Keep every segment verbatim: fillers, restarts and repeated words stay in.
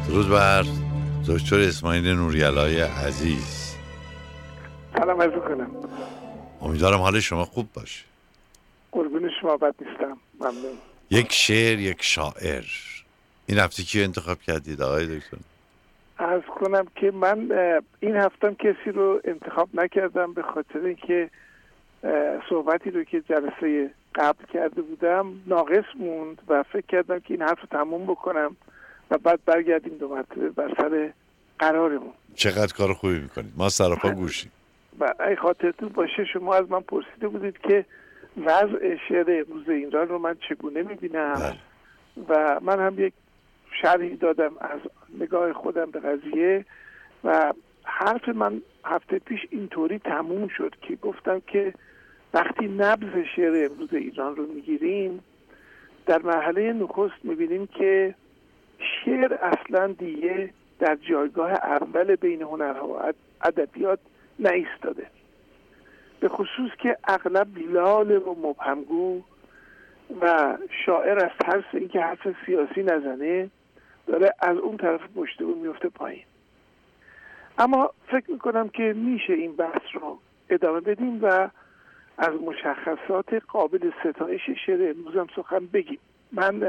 درود بر دکتر اسماعیل نوری‌علای عزیز. سلام عرض کنم. امیدوارم حال شما خوب باشه. قربون شما، بد نیستم. ممنون. یک شعر یک شاعر، این هفته کی انتخاب کردید آقای دکتر؟ عرض کنم که من این هفتم کسی رو انتخاب نکردم به خاطر اینکه صحبتی رو که جلسه قبل کرده بودم ناقص موند و فکر کردم که این حرف رو تموم بکنم و بعد برگردیم دو مرتبه بر سر قرارمون. چقدر کار خوبی میکنید، ما سراپا گوشیم. و ای خاطرتون باشه شما از من پرسیده بودید که وضع شعر امروز ایران رو من چگونه میبینم و من هم یک شرحی دادم از نگاه خودم به قضیه و حرف من هفته پیش اینطوری تموم شد که گفتم که وقتی نبض شعر امروز ایران رو میگیریم در مرحله نخست میبینیم که شعر اصلا دیگه در جایگاه اول بین هنرها و ادبیات نایستاده، به خصوص که اغلب لاله و مبهمگو و شاعر از ترس اینکه حرف سیاسی نزنه داره از اون طرف پشت اون میفته پایین. اما فکر میکنم که میشه این بحث رو ادامه بدیم و از مشخصات قابل ستایش شعر امروز هم سخن بگیم. من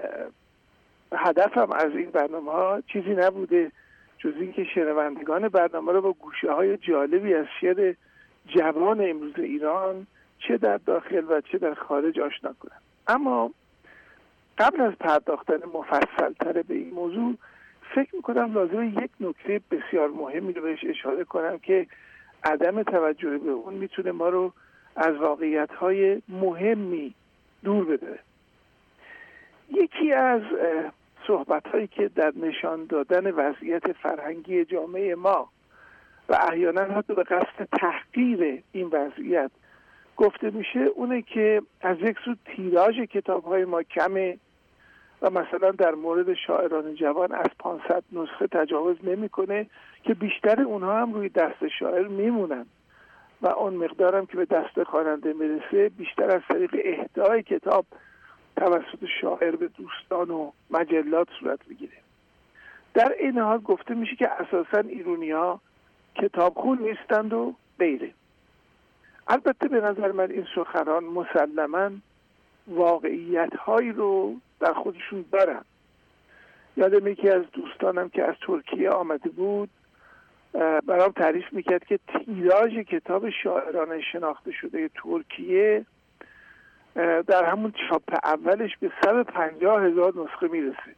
هدفم از این برنامه ها چیزی نبوده جز اینکه شنوندگان برنامه رو با گوشه های جالبی از شعر جوان امروز ایران چه در داخل و چه در خارج آشنا کنم. اما قبل از پرداختن مفصل تر به این موضوع فکر میکنم لازمه یک نکته بسیار مهمی رو بهش اشاره کنم که عدم توجه به اون میتونه ما رو از واقعیت‌های مهمی دور بداره. یکی از صحبت‌هایی که در نشان دادن وضعیت فرهنگی جامعه ما و احیانا حتی به قصد تحقیر این وضعیت گفته میشه اونه که از یک سو تیراژ کتاب‌های ما کمه و مثلا در مورد شاعران جوان از پانصد نسخه تجاوز نمی‌کنه که بیشتر اونها هم روی دست شاعر میمونن و اون مقدارم که به دست خواننده میرسه بیشتر از طریق اهدای کتاب توسط شاعر به دوستان و مجلات صورت میگیره. در این حال گفته میشه که اساساً ایرونی‌ها کتابخون نیستند و غیره. البته به نظر من این سخنان مسلماً واقعیت‌هایی رو در خودشون دارن. یادم یکی از دوستانم که از ترکیه آمده بود برام تعریف میکرد که تیراژ کتاب شاعران شناخته شده ترکیه در همون چاپ اولش به صد و پنجاه هزار نسخه میرسه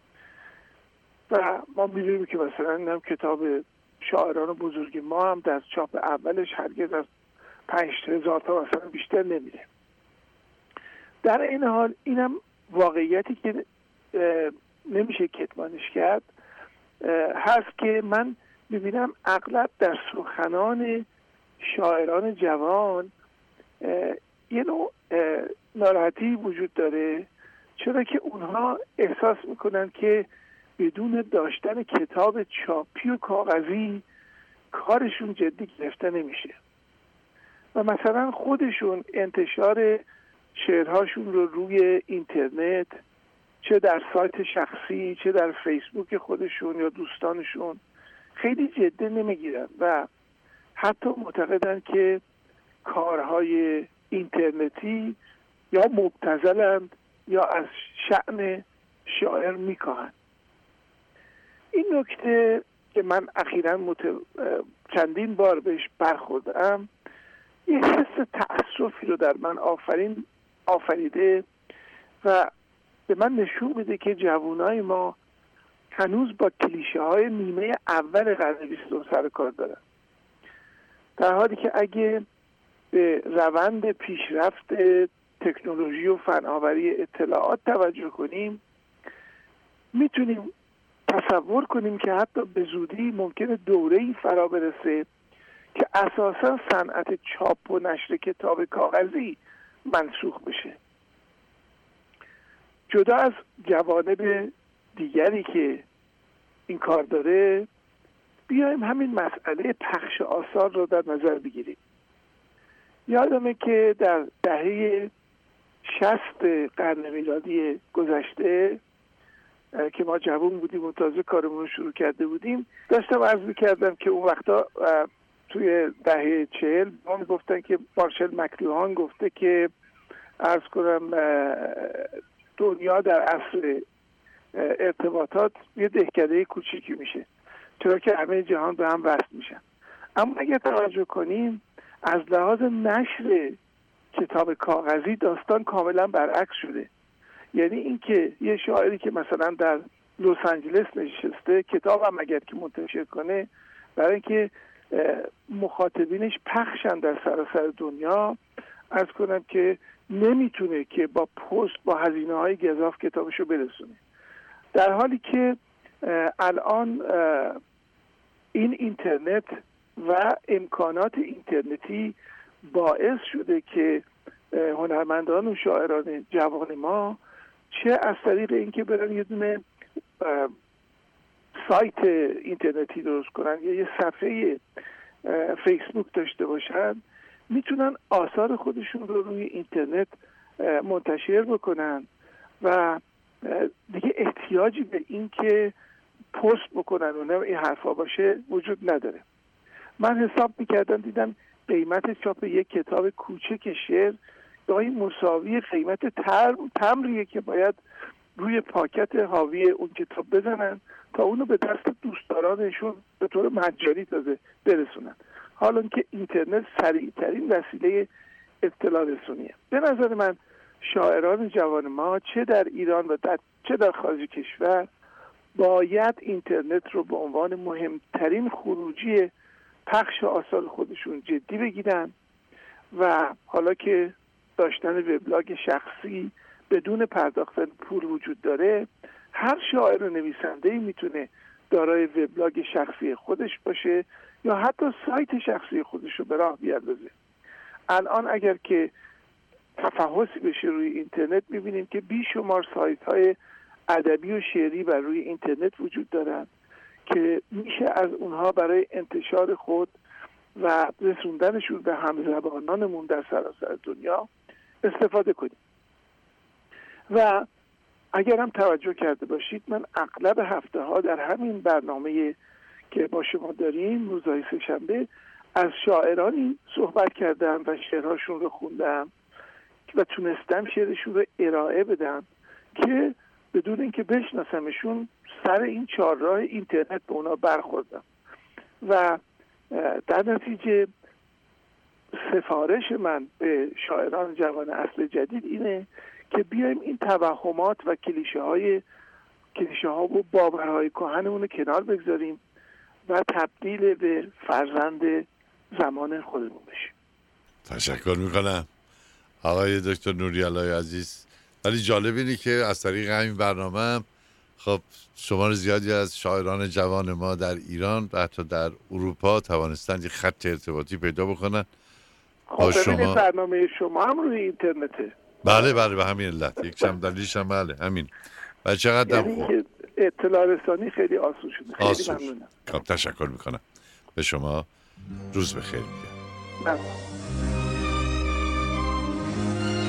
و ما میدونیم که مثلا این هم کتاب شاعران بزرگ ما هم در چاپ اولش هرگز از پنج هزار تا مثلا بیشتر نمیره. در این حال اینم واقعیتی که نمیشه کتمانش کرد هست که من میبینم اغلب در سخنان شاعران جوان یه نوع ناراحتی وجود داره، چرا که اونها احساس میکنن که بدون داشتن کتاب چاپی و کاغذی کارشون جدی گرفته نمیشه و مثلا خودشون انتشار شعرهاشون رو روی اینترنت چه در سایت شخصی چه در فیسبوک خودشون یا دوستانشون خیلی جدی نمیگیرن و حتی معتقدن که کارهای اینترنتی یا مبتذلند یا از شأن شاعر میکاهند. این نکته که من اخیراً مت... چندین بار بهش برخوردم یه حس تأسفی رو در من آفرین آفریده و به من نشون میده که جوانای ما هنوز با کلیشه های نیمه اول قرن بیستم سر کار دارن، در حالی که اگه به روند پیشرفت تکنولوژی و فناوری اطلاعات توجه کنیم میتونیم تصور کنیم که حتی به زودی ممکنه دوره‌ای فرا برسه که اساساً صنعت چاپ و نشر کتاب کاغذی منسوخ بشه. جدا از جوانب دیگری که این کار داره بیایم همین مسئله پخش آثار رو در نظر بگیریم. یادمه که در دهه شصت قرن میلادی گذشته که ما جوان بودیم و تازه کارمون رو شروع کرده بودیم، داشتم عرض می‌کردم که اون وقتا توی دهه چهل ما میگفتن که مارشال مکلوهان گفته که عرض کنم دنیا در عصر ارتباطات یه دهکده کوچیکی میشه، چرا که همه جهان به هم وصل میشن. اما اگر توجه کنیم از لحاظ نشر کتاب کاغذی داستان کاملا برعکس شده. یعنی اینکه یه شاعری که مثلا در لس آنجلس نشسته کتاب هم اگر که منتشر کنه، برای اینکه مخاطبینش پخشن در سراسر دنیا، عرض کنم که نمیتونه که با پست با هزینه های گزاف کتابشو برسونه. در حالی که الان این اینترنت و امکانات اینترنتی باعث شده که هنرمندان و شاعران جوان ما چه از طریق اینکه برن یه دونه سایت اینترنتی درست کنن یا یه صفحه فیسبوک داشته باشن، میتونن آثار خودشون رو روی اینترنت منتشر بکنن و دیگه احتیاجی به این که پست بکنن و این حرفا باشه وجود نداره. من حساب میکردم دیدم قیمت چاپ یک کتاب کوچک شعر گاهی مساوی قیمت ترم تمریه که باید روی پاکت حاوی اون کتاب بزنن تا اونو به دست دوستدارانشون به طور مجانی تازه برسونن. حالا که اینترنت سریعترین وسیله اطلاع رسونیه. به نظر من شاعران جوان ما چه در ایران و در چه در خارج کشور باید اینترنت رو به عنوان مهمترین خروجی پخش آثار خودشون جدی بگیرن و حالا که داشتن وبلاگ شخصی بدون پرداختن پول وجود داره، هر شاعر و نویسنده‌ای میتونه دارای وبلاگ شخصی خودش باشه یا حتی سایت شخصی خودش رو به راه بیاندازه. الان اگر که تفحصی بشه روی اینترنت میبینیم که بیشمار سایت های ادبی و شعری بر روی اینترنت وجود دارن که میشه از اونها برای انتشار خود و رسوندنشون به همزبانانمون در سراسر دنیا استفاده کنیم. و اگر هم توجه کرده باشید، من اغلب هفته ها در همین برنامه که با شما داریم روزهای سه شنبه از شاعرانی صحبت کردم و شعرهاشون رو خوندم و تونستم شعرشون رو ارائه بدم که بدون اینکه بشناسمشون سر این چهارراه اینترنت به اونا برخوردم. و در نتیجه سفارش من به شاعران جوان عصر جدید اینه که بیایم این توهمات و کلیشه های کلیشه ها و باورهای کهنمون رو کنار بگذاریم و تبدیل به فرزند زمان خودمون بشیم. تشکر میکنم آقای دکتر نوری‌الله عزیز. ولی جالب اینه که از طریق همین برنامه هم خب شمار زیادی از شاعران جوان ما در ایران و حتی در اروپا توانستند یک خط ارتباطی پیدا بکنن با شما. برنامه شما هم روی اینترنته. بله بله به همین علت یک چند دلیلش هم بله همین. و چقدر یعنی اطلاع رسانی خیلی آسون شده. خیلی آسون. ممنونم. خب تشکر میکنم. به شما روز بخیر میگم. ممنون.